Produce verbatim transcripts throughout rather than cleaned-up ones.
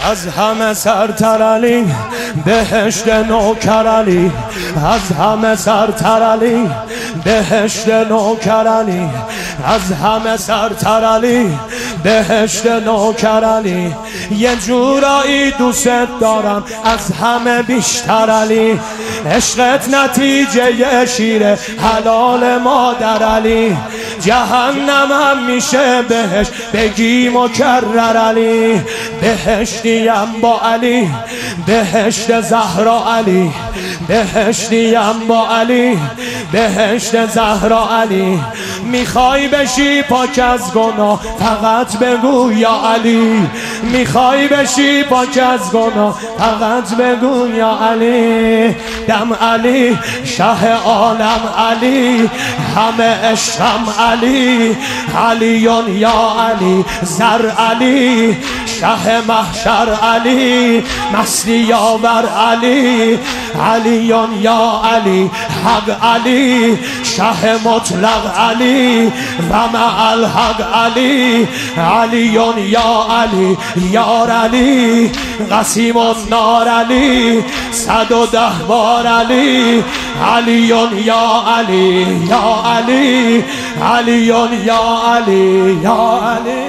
از همه سرتر علی بهشت نوکر علی، از همه سرتر علی بهشت نوکر علی، از همه سرتر علی بهشت نوکر علی. یه جورایی دوست دارم از همه بیشتر علی، عشقت نتیجه شیر حلال مادر علی، جهنمم میشه بهش بگی مکرر علی. بهشتیم با علی، بهشت زهرا علی، بهشتیم با علی، بهشت زهرا علی. میخوای بشی پاک از گناه فقط بگو یا علی، میخوای بشی پاک از گناه فقط بگو یا علی. دم علی شه عالم علی، همه عشقم علی، علیون یا علی، زر علی، شه محشر علی، مستی یاور علی، علیون یا علی، حق علی، شه مطلق علی و مع الحق علی، علیون یا علی، یار علی، قسیم النار علی، صد و ده بار علی، علیون یا علی، یا علی، علیون یا علی، یا علی،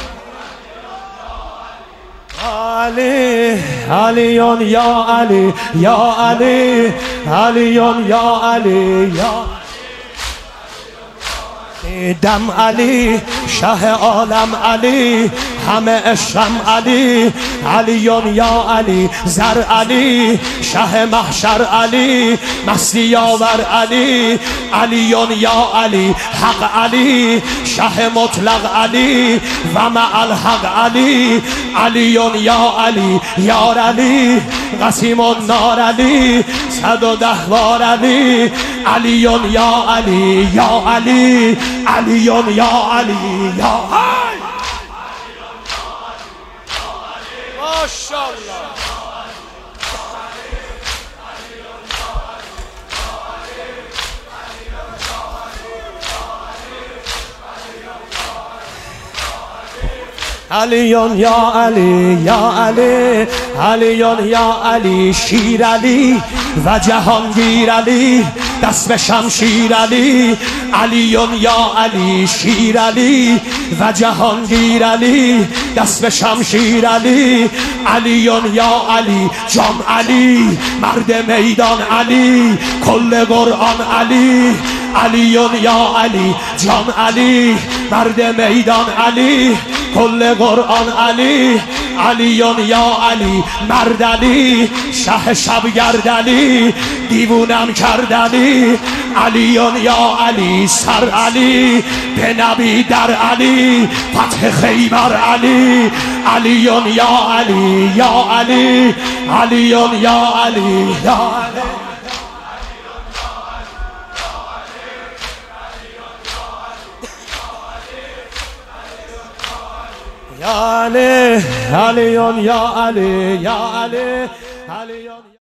علی، علیون یا علی، یا علی، علیون یا علی، یا دم علی شه عالم علی، همه عشقم علی، علیون یا علی، زر علی، شه محشر علی، مستی یاور علی، علیون یا علی، حق علی، شه مطلق علی و مع الحق علی، علیون یا علی، یار علی، قسیم النار علی، صد و ده بار علی، علیون یا علی، یا علی، علیون یا علی، یا علی. ماشاءالله. علیون یا علی، یا علی، علیون یا علی، شیر علی و جهانگیر علی، دست به شمشیر علی، علیون یا علی، شیر علی و جهانگیر علی، دست به شمشیر علی، علیون یا علی، جام علی، مرد میدان علی، کل قرآن علی، علیون یا علی، جام علی، مرد میدان علی، کل قرآن علی، علیون یا علی، مرد علی، شه شبگرد علی، دیوونم کرد علی، علیون یا علی، سر علی، به نبی در علی، فتح خیبر علی، علیون یا علی، یا علی، علیون یا علی، یا علی. یا علی، علیون یا علی، یا علی، علیون.